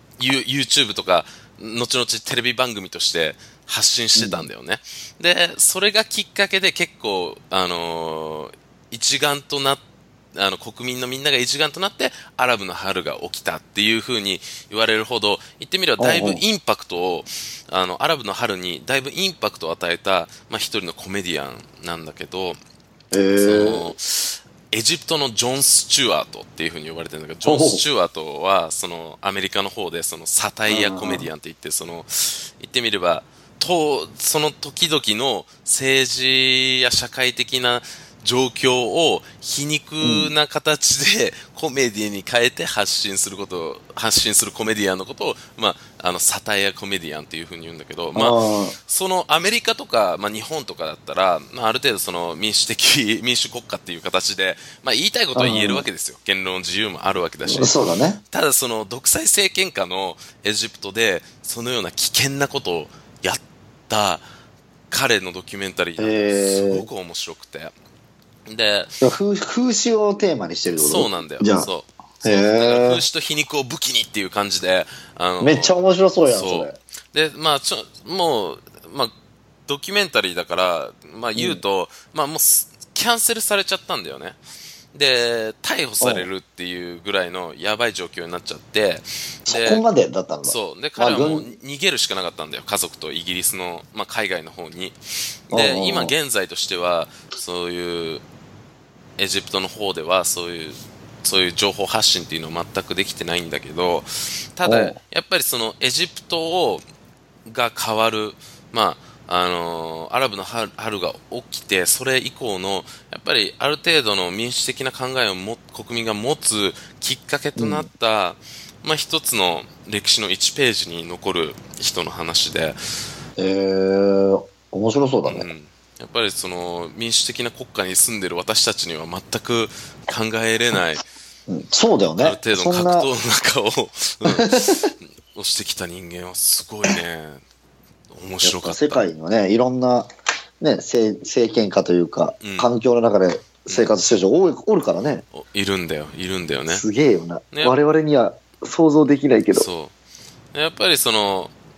YouTube とか後々テレビ番組として発信してたんだよね、うん、でそれがきっかけで結構、あのー、一丸となっあの国民のみんなが一丸となってアラブの春が起きたっていう風に言われるほど言ってみればだいぶインパクトをあのアラブの春にだいぶインパクトを与えた、まあ、一人のコメディアンなんだけど、 えー、 そのエジプトのジョン・スチュワートっていう風に呼ばれてるんだけど、ジョン・スチュワートはそのアメリカの方でそのサタイアコメディアンって言ってその言ってみればとその時々の政治や社会的な状況を皮肉な形でコメディに変えて発信することを発信するコメディアンのことを、まあ、あのサタイアコメディアンっていう風に言うんだけど、まあ、そのアメリカとか、まあ、日本とかだったら、まあ、ある程度その民主的民主国家っていう形で、まあ、言いたいことは言えるわけですよ。言論自由もあるわけだし、 そうだね。 ただその独裁政権下のエジプトでそのような危険なことをやった彼のドキュメンタリーがすごく面白くて、で風, 風刺をテーマにしてるってこと？ そうなんだよ。 じゃあそうそうだから風刺と皮肉を武器にっていう感じであのめっちゃ面白そうやん。 そうそれでまあちょもう、まあ、ドキュメンタリーだから、まあ、言うと、うん、まあ、もうキャンセルされちゃったんだよね。で逮捕されるっていうぐらいのやばい状況になっちゃって、 そこまでだったんだ。 そうで彼はもう逃げるしかなかったんだよ、家族とイギリスの、まあ、海外の方に。で今現在としてはそういうエジプトの方ではそういうそういう情報発信っていうのは全くできてないんだけど、ただやっぱりそのエジプトをが変わる、まああのー、アラブの春が起きてそれ以降のやっぱりある程度の民主的な考えをも国民が持つきっかけとなった、うん、まあ、一つの歴史のいちページに残る人の話で、 えー、面白そうだね、 うん、やっぱりその民主的な国家に住んでる私たちには全く考えれない、 うん、そうだよね。 ある程度の格闘の中を、うん、をしてきた人間はすごいね面白かった。 世界のねいろんな、ね、政, 政権下というか、うん、環境の中で生活してる人、うん、おるからね。 いるんだよいるんだよね。 すげえよな、ね、我々には想像できないけど。 そうやっぱりその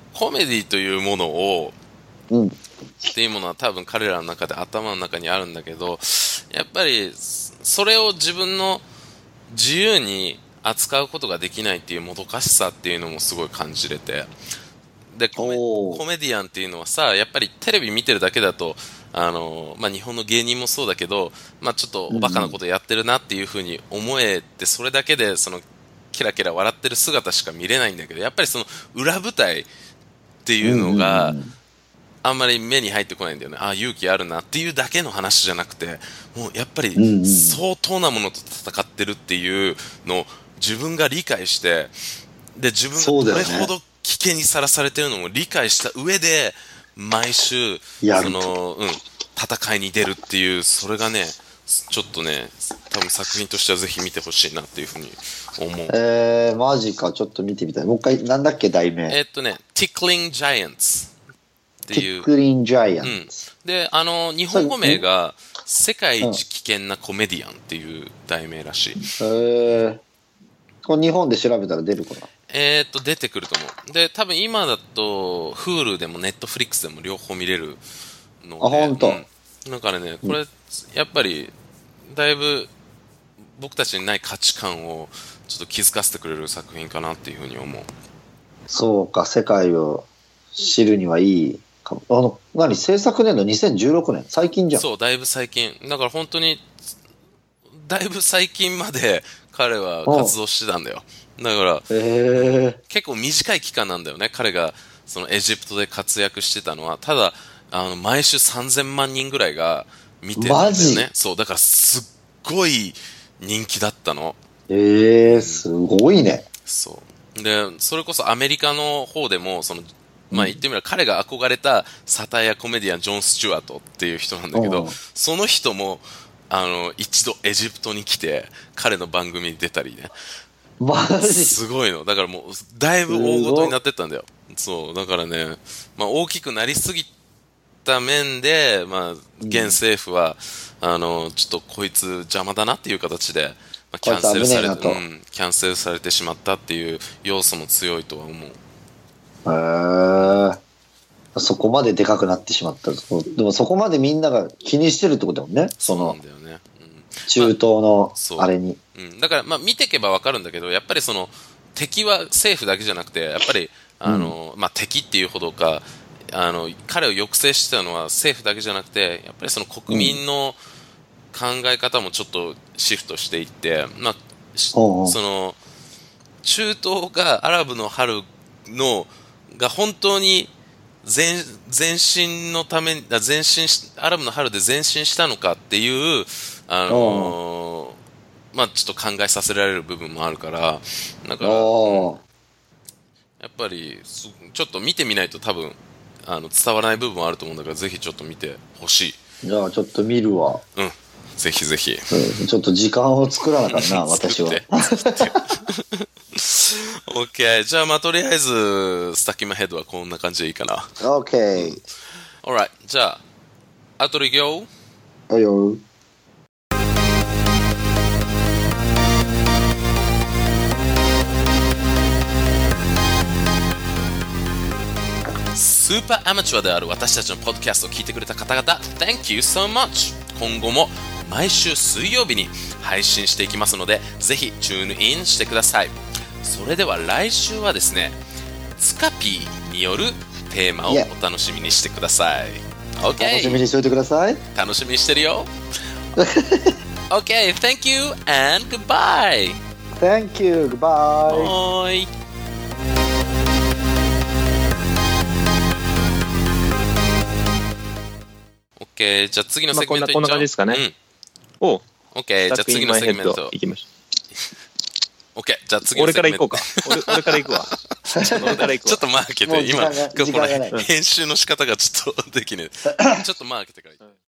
コメディというものを、 うん、 っていうものは多分彼らの中で頭の中にあるんだけど、やっぱりそれを自分の自由に扱うことができないっていうもどかしさっていうのもすごい感じれて、でコメ、コメディアンっていうのはさ、やっぱりテレビ見てるだけだと、あのまあ、日本の芸人もそうだけど、まあ、ちょっとおバカなことやってるなっていう風に思えて、それだけでそのキラキラ笑ってる姿しか見れないんだけど、やっぱりその裏舞台っていうのがあんまり目に入ってこないんだよね。ああ、勇気あるなっていうだけの話じゃなくて、もうやっぱり相当なものと戦ってるっていうのを自分が理解して、で自分がどれほど危険にさらされてるのも理解した上で毎週その、うん、戦いに出るっていう、それがねちょっとね多分作品としてはぜひ見てほしいなっていうふうに思う。 えー、マジか、ちょっと見てみたい。もう一回なんだっけ題名。 えー、っとね Tickling Giants っていう Tickling Giants、 うん、であの日本語名が世界一危険なコメディアンっていう題名らしい。 へ、うん、えー、これ日本で調べたら出るかな。 えー、っと出てくると思う。で多分今だと Hulu でも Netflix でも両方見れるので、 あ、本当、 うん、だからねこれやっぱりだいぶ僕たちにない価値観をちょっと気づかせてくれる作品かなっていうふうに思う。 そうか、世界を知るにはいいかも。あの何、制作年度にせんじゅうろくねん、最近じゃん。 そう、だいぶ最近だから本当にだいぶ最近まで彼は活動してたんだよ。だから、 えー、 結構短い期間なんだよね。彼がそのエジプトで活躍してたのは。ただあの毎週さんぜんまんにんぐらいが見てるんだよね。 マジ？ そうだからすっごい人気だったの。 えー、すごいね。 そうでそれこそアメリカの方でもその、まあ、言ってみれば彼が憧れたサタイアコメディアンジョン・スチュワートっていう人なんだけど、その人もあの一度エジプトに来て彼の番組に出たりね。 マジすごいの。だからもうだいぶ大ごとになってったんだよ。そうだからね、まあ、大きくなりすぎた面で、まあ、現政府は、うん、あのちょっとこいつ邪魔だなっていう形で、まあ、キャンセルされて、うん、キャンセルされてしまったっていう要素も強いとは思う。 へえ、そこまででかくなってしまった。でもそこまでみんなが気にしてるってことだもんね。そのそうなんだよね、うん、 中東のあれに、 まあうん、だからまあ見ていけば分かるんだけど、やっぱりその敵は政府だけじゃなくてやっぱりあの、うんまあ、敵っていうほどかあの彼を抑制してたのは政府だけじゃなくてやっぱりその国民の考え方もちょっとシフトしていって、まあ、その中東がアラブの春のが本当に前前進のために前進アラブの春で前進したのかっていうあのー、まあちょっと考えさせられる部分もあるからだから、うん、やっぱりちょっと見てみないと多分あの伝わらない部分はあると思うんだからぜひちょっと見てほしい。 じゃあちょっと見るわ。 うんぜひぜひ、 うん、ちょっと時間を作らなかったな私は。 OK じゃあまあとりあえずスタッキマヘッドはこんな感じでいいかな。 OK、うん、 Alright じゃあアウトロ行くよ。 はいよ。 スーパーアマチュアである私たちのポッドキャストを聞いてくれた方々 Thank you so much。 今後も毎週水曜日に配信していきますのでぜひチューンインしてください。それでは来週はですねツカピーによるテーマをお楽しみにしてください。 OK 楽しみにしておいてください。 楽しみにしてるよ。OK Thank you and goodbye。 Thank you goodbye。 はい。OK じゃあ次のセグメントいっちゃおう。 まあ、こんなこんな感じですかね。 うん、 おう OK じゃあ次のセグメントいきましょう。OK じゃあ次のセグメント。 俺から行こうか。俺, 俺から行くわ。俺から行くわ。 ちょっとマーケて今この編集の仕方がちょっとできねえ。ちょっとマーケてから。